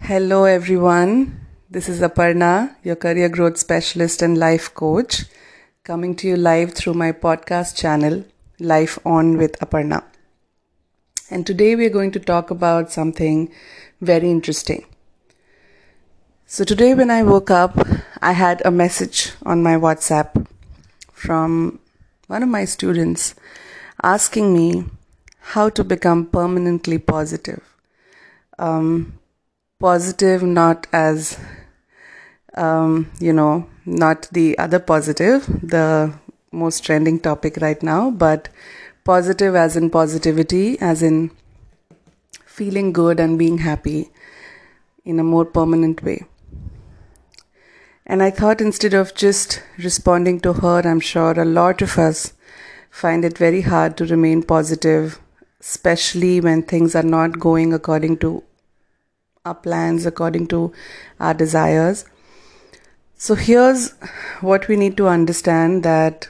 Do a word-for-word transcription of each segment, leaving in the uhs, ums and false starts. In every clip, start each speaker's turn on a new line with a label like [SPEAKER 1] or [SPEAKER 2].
[SPEAKER 1] Hello, everyone. This is Aparna, your career growth specialist and life coach, coming to you live through my podcast channel, Life On with Aparna. And today we are going to talk about something very interesting. So, today when I woke up, I had a message on my WhatsApp from one of my students asking me how to become permanently positive. Um, Positive, not as, um, you know, not the other positive, the most trending topic right now, but positive as in positivity, as in feeling good and being happy in a more permanent way. And I thought instead of just responding to her, I'm sure a lot of us find it very hard to remain positive, especially when things are not going according to our plans, according to our desires. So here's what we need to understand, that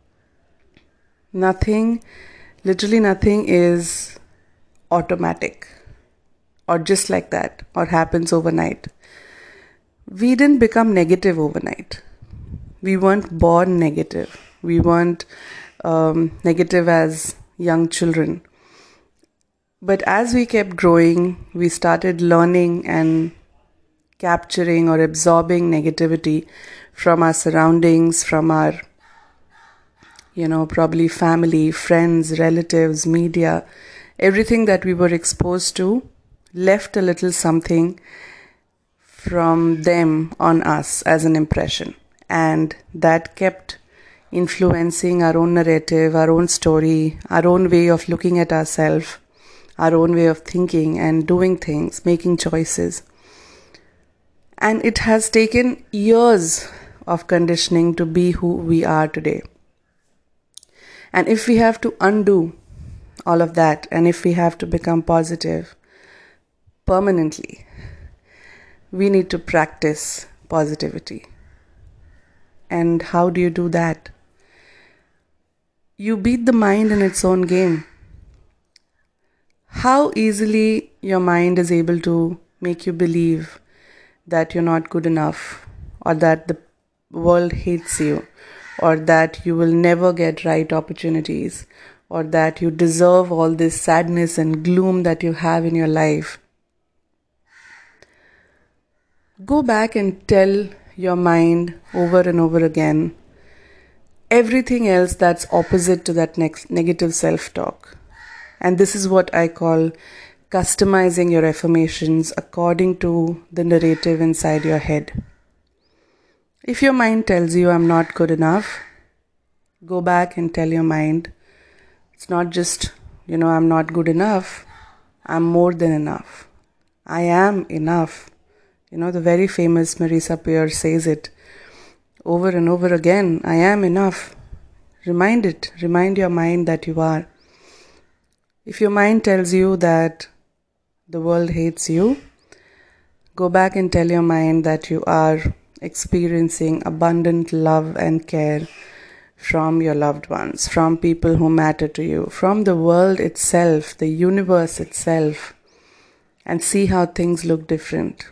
[SPEAKER 1] nothing, literally nothing is automatic or just like that or happens overnight. We didn't become negative overnight. We weren't born negative. We weren't um, negative as young children. But as we kept growing, we started learning and capturing or absorbing negativity from our surroundings, from our, you know, probably family, friends, relatives, media. Everything that we were exposed to left a little something from them on us as an impression. And that kept influencing our own narrative, our own story, our own way of looking at ourselves, our own way of thinking and doing things, making choices. And it has taken years of conditioning to be who we are today. And if we have to undo all of that, and if we have to become positive permanently, we need to practice positivity. And how do you do that? You beat the mind in its own game. How easily your mind is able to make you believe that you're not good enough, or that the world hates you, or that you will never get right opportunities, or that you deserve all this sadness and gloom that you have in your life. Go back and tell your mind over and over again everything else that's opposite to that next negative self-talk. And this is what I call customizing your affirmations according to the narrative inside your head. If your mind tells you I'm not good enough, go back and tell your mind, it's not just, you know, I'm not good enough, I'm more than enough. I am enough. You know, the very famous Marisa Peer says it over and over again, I am enough. Remind it, remind your mind that you are. If your mind tells you that the world hates you, go back and tell your mind that you are experiencing abundant love and care from your loved ones, from people who matter to you, from the world itself, the universe itself, and see how things look different.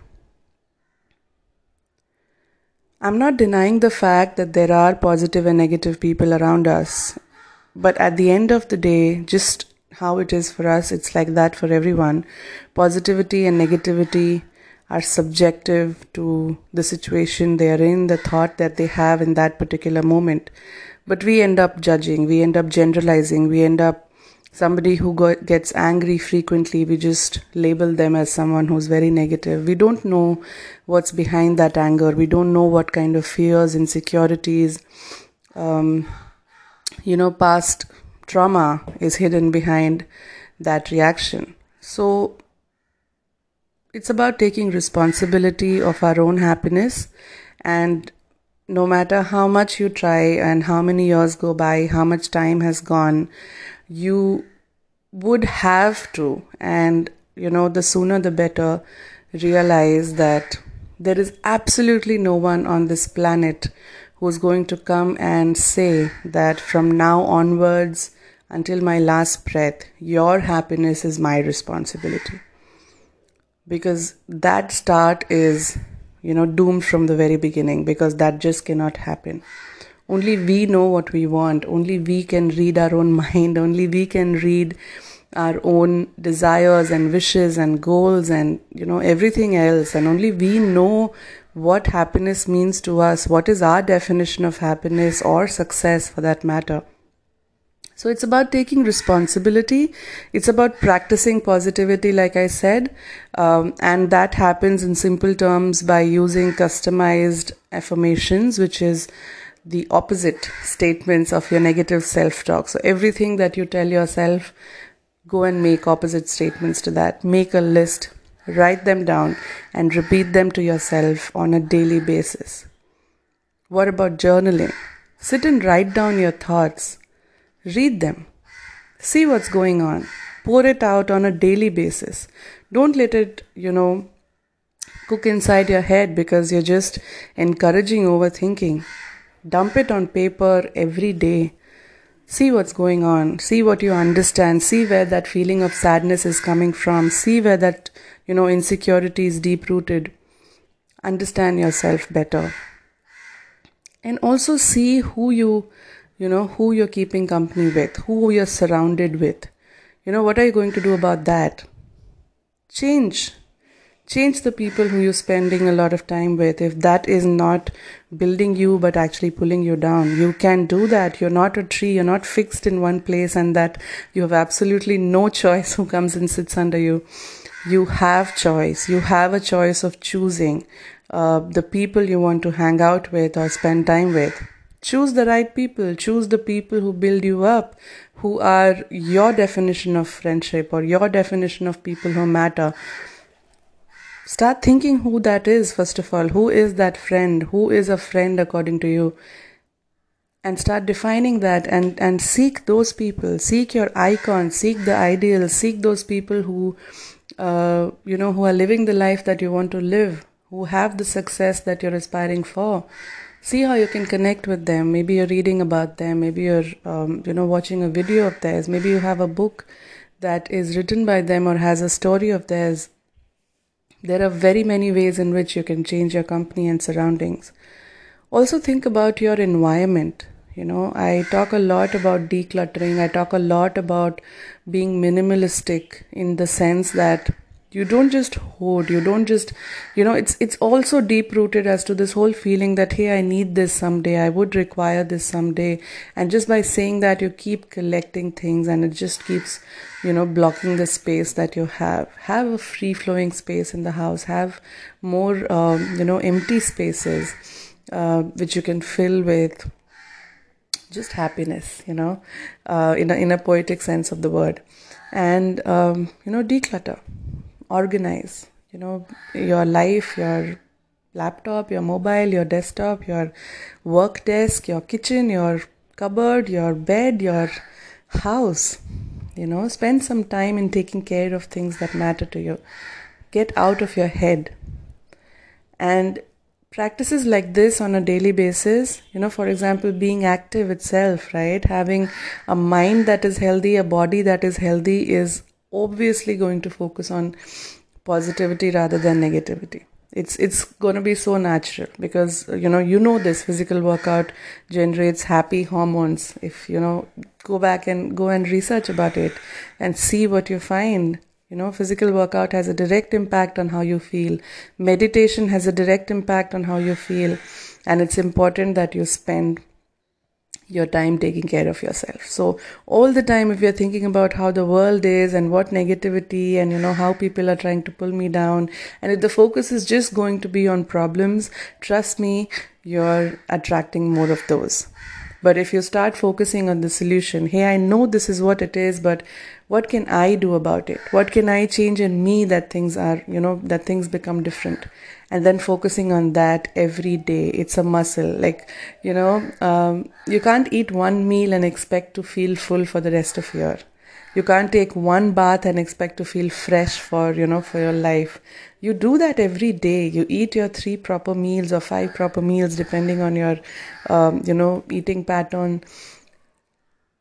[SPEAKER 1] I'm not denying the fact that there are positive and negative people around us, but at the end of the day, just how it is for us, it's like that for everyone. Positivity and negativity are subjective to the situation they are in, the thought that they have in that particular moment. But we end up judging, we end up generalizing, we end up, somebody who go, gets angry frequently, we just label them as someone who's very negative. We don't know what's behind that anger. We don't know what kind of fears, insecurities, um, you know, past trauma is hidden behind that reaction. So it's about taking responsibility of our own happiness, and no matter how much you try and how many years go by, how much time has gone, you would have to, and you know, the sooner the better, realize that there is absolutely no one on this planet who's going to come and say that from now onwards until my last breath, your happiness is my responsibility. because that start is, you know, doomed from the very beginning, because that just cannot happen. Only we know what we want. Only we can read our own mind. Only we can read our own desires and wishes and goals and, you know, everything else. And only we know what happiness means to us, what is our definition of happiness or success for that matter. So it's about taking responsibility. It's about practicing positivity, like I said. Um, and that happens in simple terms by using customized affirmations, which is the opposite statements of your negative self-talk. So everything that you tell yourself, go and make opposite statements to that. Make a list, write them down, and repeat them to yourself on a daily basis. What about journaling? Sit and write down your thoughts. Read them. See what's going on. Pour it out on a daily basis. Don't let it, you know, cook inside your head because you're just encouraging overthinking. Dump it on paper every day. See what's going on. See what you understand. See where that feeling of sadness is coming from. See where that, you know, insecurity is deep-rooted. Understand yourself better. And also see who you, you know, who you're keeping company with, who you're surrounded with. You know, what are you going to do about that? Change. Change the people who you're spending a lot of time with. If that is not building you but actually pulling you down, you can do that. You're not a tree. You're not fixed in one place and that you have absolutely no choice who comes and sits under you. You have choice. You have a choice of choosing uh, the people you want to hang out with or spend time with. Choose the right people. Choose the people who build you up, who are your definition of friendship or your definition of people who matter. Start thinking who that is, first of all. Who is that friend? Who is a friend according to you? And start defining that and, and seek those people. Seek your icons. Seek the ideals. Seek those people who, uh, you know, who are living the life that you want to live, who have the success that you're aspiring for. See how you can connect with them. Maybe you're reading about them. Maybe you're, um, you know, watching a video of theirs. Maybe you have a book that is written by them or has a story of theirs. There are very many ways in which you can change your company and surroundings. Also think about your environment. You know, I talk a lot about decluttering. I talk a lot about being minimalistic in the sense that you don't just hoard, you don't just, you know, it's it's also deep-rooted as to this whole feeling that, hey, I need this someday, I would require this someday. And just by saying that, you keep collecting things and it just keeps, you know, blocking the space that you have. Have a free-flowing space in the house. Have more, um, you know, empty spaces uh, which you can fill with just happiness, you know, uh, in a, in a poetic sense of the word. And, um, you know, declutter. Organize, you know, your life, your laptop, your mobile, your desktop, your work desk, your kitchen, your cupboard, your bed, your house. You know, spend some time in taking care of things that matter to you. Get out of your head. And practices like this on a daily basis, you know, for example, being active itself, right? Having a mind that is healthy, a body that is healthy is obviously going to focus on positivity rather than negativity. It's it's going to be so natural because, you know, you know this physical workout generates happy hormones. If, you know, go back and go and research about it and see what you find. You know, physical workout has a direct impact on how you feel. Meditation has a direct impact on how you feel. And it's important that you spend your time taking care of yourself. So all the time, if you're thinking about how the world is and what negativity and, you know, how people are trying to pull me down, and if the focus is just going to be on problems, trust me, you're attracting more of those. But if you start focusing on the solution, hey, I know this is what it is, but what can I do about it? What can I change in me that things are, you know, that things become different? And then focusing on that every day. It's a muscle. Like, you know, um, you can't eat one meal and expect to feel full for the rest of your. You can't take one bath and expect to feel fresh for, you know, for your life. You do that every day. You eat your three proper meals or five proper meals depending on your, um, you know, eating pattern.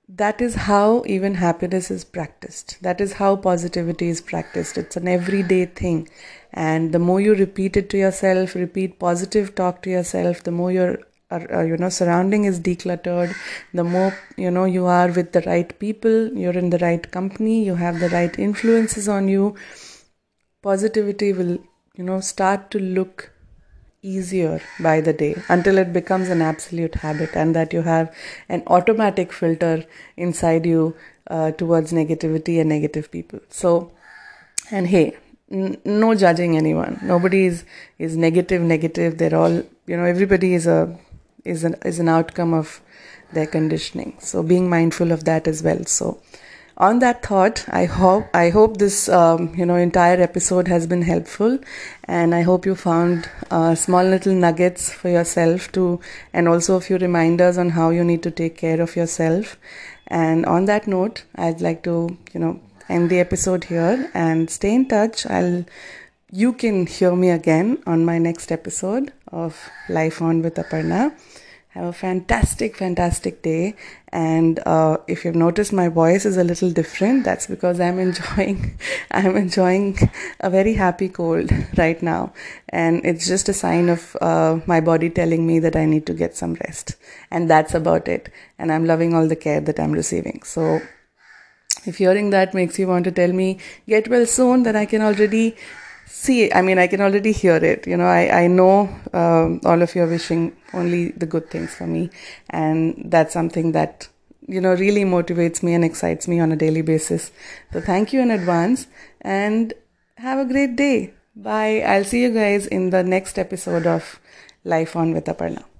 [SPEAKER 1] that is how even happiness is practiced. That is how positivity is practiced. It's an everyday thing. And the more you repeat it to yourself, repeat positive talk to yourself, the more your uh, uh, you know surrounding is decluttered, the more you know you are with the right people, you're in the right company, you have the right influences on you. Positivity will you know start to look easier by the day until it becomes an absolute habit, and that you have an automatic filter inside you uh, towards negativity and negative people. So, and hey, n- no judging anyone. Nobody is is negative negative They're all, you know everybody is a is an is an outcome of their conditioning, so being mindful of that as well. So on that thought, i hope i hope this um, you know entire episode has been helpful, and I hope you found uh, small little nuggets for yourself to, and also a few reminders on how you need to take care of yourself. And on that note, I'd like to you know end the episode here and stay in touch. I'll you can hear me again on my next episode of Life On with Aparna. Have a fantastic, fantastic day. And uh, if you've noticed, my voice is a little different. That's because I'm enjoying, I'm enjoying a very happy cold right now, and it's just a sign of uh, my body telling me that I need to get some rest. And that's about it. And I'm loving all the care that I'm receiving. So, if hearing that makes you want to tell me get well soon, then I can already see, I mean, I can already hear it. You know, I, I know um, all of you are wishing only the good things for me. And that's something that, you know, really motivates me and excites me on a daily basis. So thank you in advance and have a great day. Bye. I'll see you guys in the next episode of Life On with Aparna.